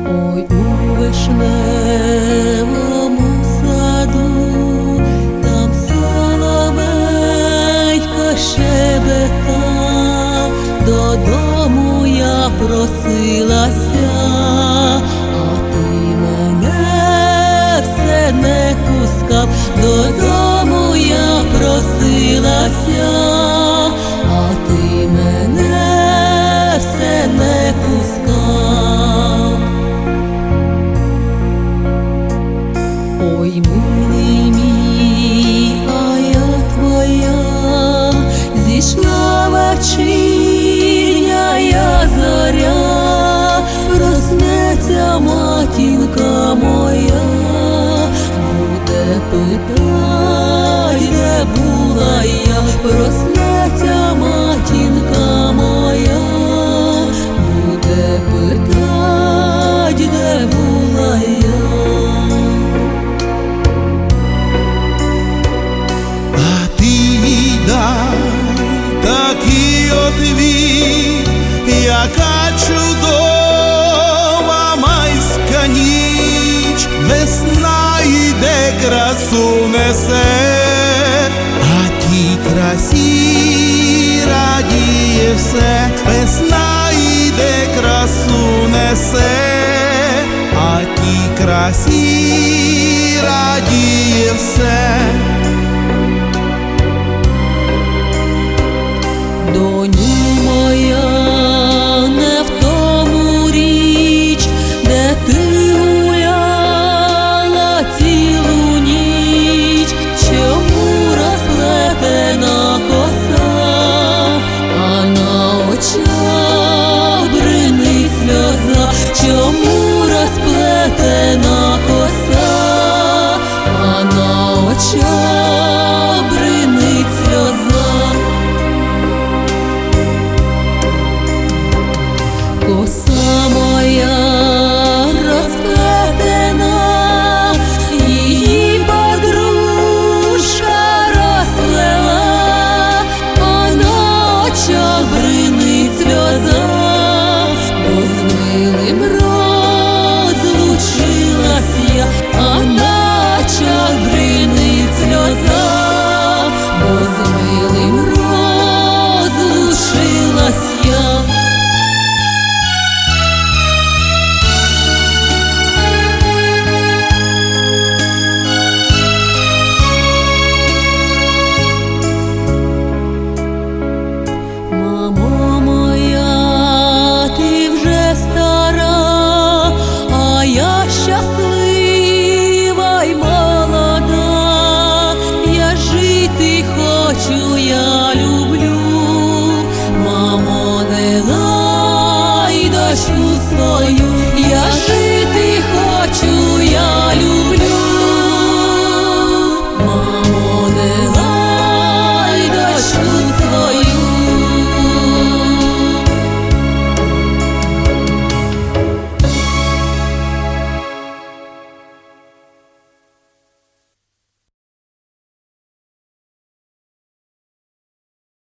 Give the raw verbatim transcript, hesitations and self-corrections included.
Ой, у вишневому саду, там соловейко щебетав, додому я просилася, а ти мене все не пускав. Додому я просилася, а ти мене все не пускав. Ой, милий мій, а я твоя, зійшла вечірня зоря, проснеться матінка моя, буде питать, де була я, проснеться матінка моя, буде питать, де була я. Такий отвіт, яка чудова майська ніч, весна йде, красу несе, а тій красі радіє все. Весна йде, красу несе, а тій красі